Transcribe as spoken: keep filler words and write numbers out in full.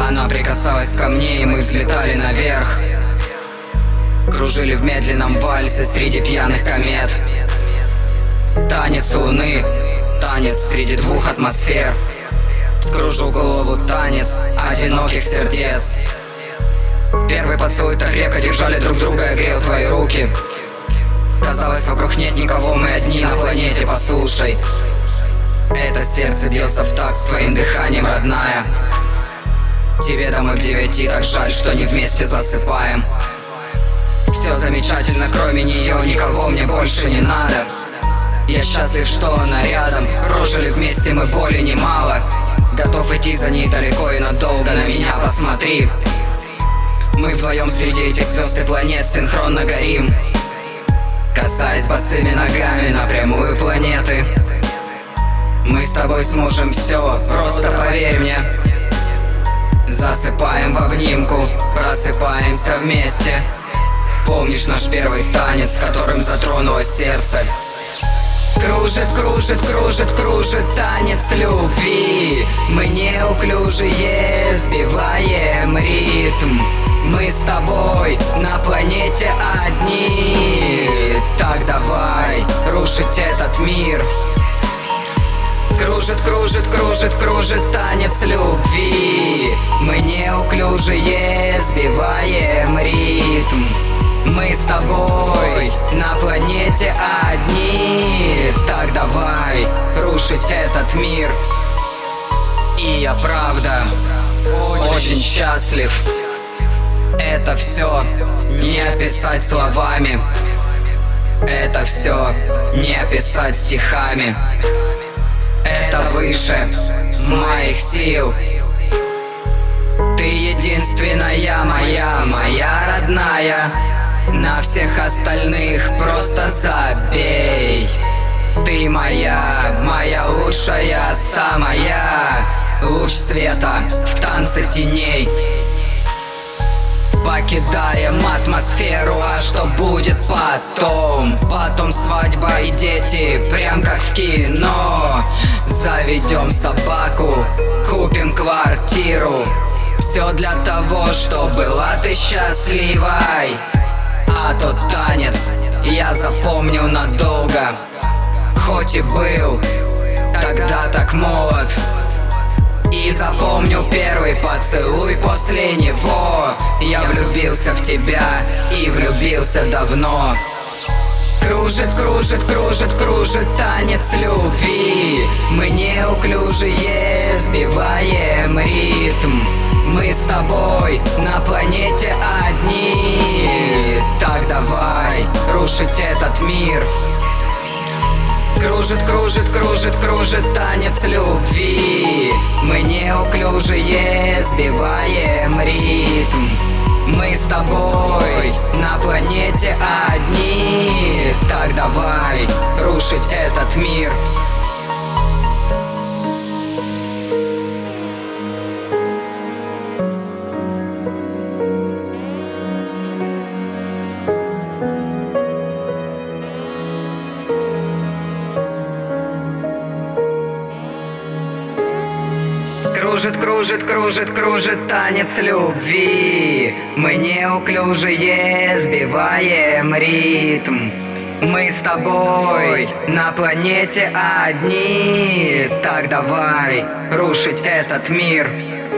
Она прикасалась ко мне, и мы взлетали наверх. Кружили в медленном вальсе среди пьяных комет. Танец луны, танец среди двух атмосфер. Скружу голову, танец одиноких сердец. Первый поцелуй так крепко держали друг друга, я грел твои руки. Казалось, вокруг нет никого, мы одни на планете, послушай. Это сердце бьется в такт с твоим дыханием, родная. Тебе домой к девяти, так жаль, что не вместе засыпаем. Все замечательно, кроме нее, никого мне больше не надо. Я счастлив, что она рядом, прожили вместе мы боли немало. Готов идти за ней далеко и надолго, на меня посмотри. Мы вдвоем среди этих звезд и планет синхронно горим, касаясь босыми ногами напрямую планеты. Мы с тобой сможем все, просто поверь мне. Засыпаем в обнимку, просыпаемся вместе. Помнишь наш первый танец, которым затронулось сердце? Кружит, кружит, кружит, кружит танец любви. Мы неуклюжие, сбиваем ритм. Мы с тобой на планете одни. Так давай рушить этот мир. Кружит, кружит, кружит, кружит танец любви. Мы неуклюжие, сбиваем ритм. Мы с тобой на планете одни. Так давай рушить этот мир. И я правда очень счастлив. Это все не описать словами. Это все не описать стихами. Это выше моих сил. Ты единственная моя, моя родная. На всех остальных просто забей. Ты моя, моя лучшая, самая. Луч света в танце теней. Покидаем атмосферу, а что будет потом? Потом свадьба и дети, прям как в кино. Заведем собаку, купим квартиру. Все для того, чтобы была ты счастливой. А тот танец я запомню надолго. Хоть и был тогда так молод. И запомню первый поцелуй после него. Я влюбился в тебя и влюбился давно. Кружит, кружит, кружит, кружит танец любви. Мы неуклюжие, сбиваем ритм. Мы с тобой на планете одни. Так давай рушить этот мир. Кружит, кружит, кружит, кружит танец любви. Мы неуклюжие, сбиваем ритм. Мы с тобой на планете одни. Так давай рушить этот мир. Кружит, кружит, кружит, кружит танец любви. Мы неуклюжие, сбиваем ритм. Мы с тобой на планете одни. Так давай рушить этот мир.